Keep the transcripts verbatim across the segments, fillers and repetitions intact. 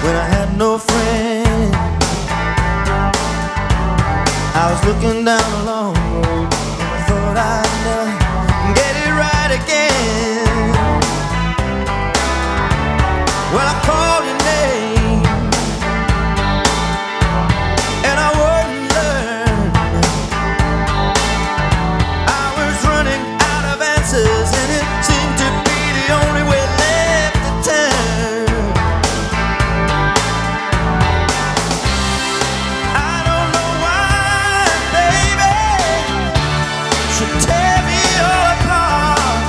when I had no friend. I was looking down a long road, and I thought I'd never get it right again. Well, I called your name, and I wouldn't learn. I was running out of answers, and it seemed to be the only way left to turn. I don't know why, baby, should tear me all apart.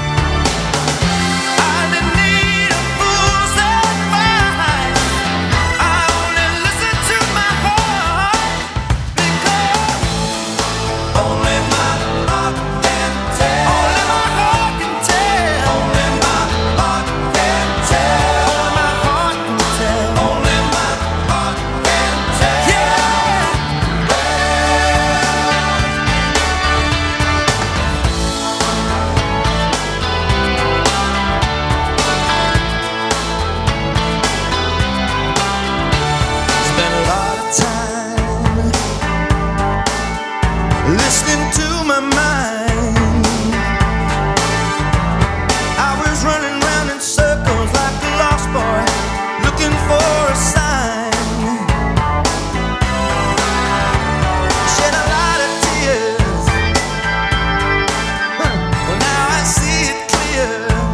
I didn't need a fool's advice. I only listened to my heart, because only my heart can tell. Only my heart can tell. Only my heart can tell. Only my heart can tell. Only my heart can tell. Yeah. Spent a lot of time listening to my mind. I was running round in circles like a lost boy, looking for a sign. Shed a lot of tears. Huh. Well, now I see it clear.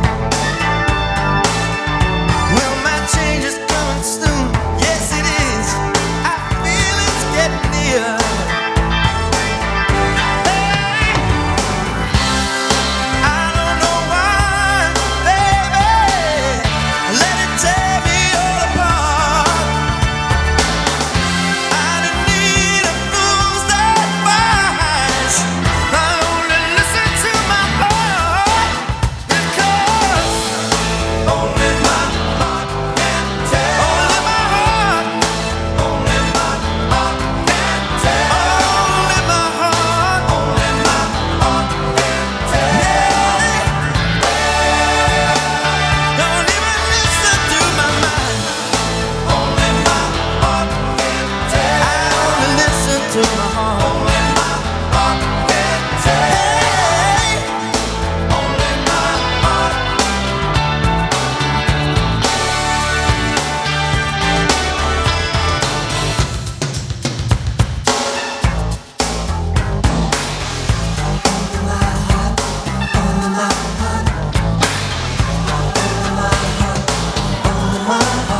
Well, my change is coming soon. Yes, it is. I feel it's getting near. Hey, I don't know why, baby, let it tear me all apart. I didn't need a fool's advice. I only listened to my heart, because only my heart can tell. Only my heart. Only my heart can tell. Only my heart. Only my heart can tell. Don't even listen to my mind. Only my heart can tell. I only listen to my heart. Only my heart can tell. Only my heart. My heart.